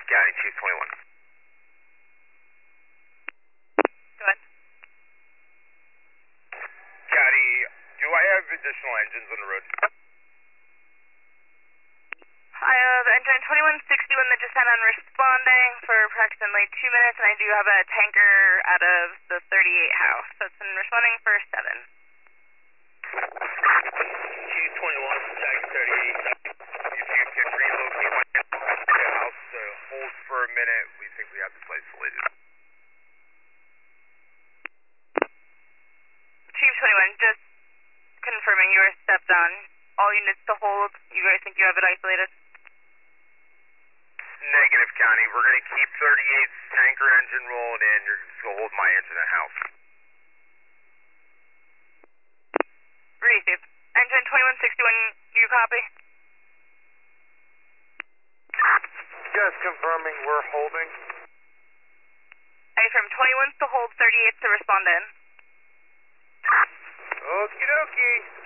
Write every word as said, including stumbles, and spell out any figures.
County, Chief twenty-one. Go ahead. County, do I have additional engines on the road? I have engine twenty-one sixty-one that just had on responding for approximately two minutes, and I do have a tanker out of the thirty-eight house. So it's been responding for seven. Chief twenty-one, Tank thirty-eight. If you can relocate my house to hold for a minute, we think we have this isolated. Chief twenty-one, just confirming you were stepped on. All units to hold. You guys think you have it isolated? Negative, County. We're going to keep thirty-eight's tanker engine rolling in. You're just going to hold my engine at house. Received. Engine twenty-one sixty-one, you copy? Just confirming we're holding. I from twenty-one to hold, thirty-eight to respond in. Okie dokie.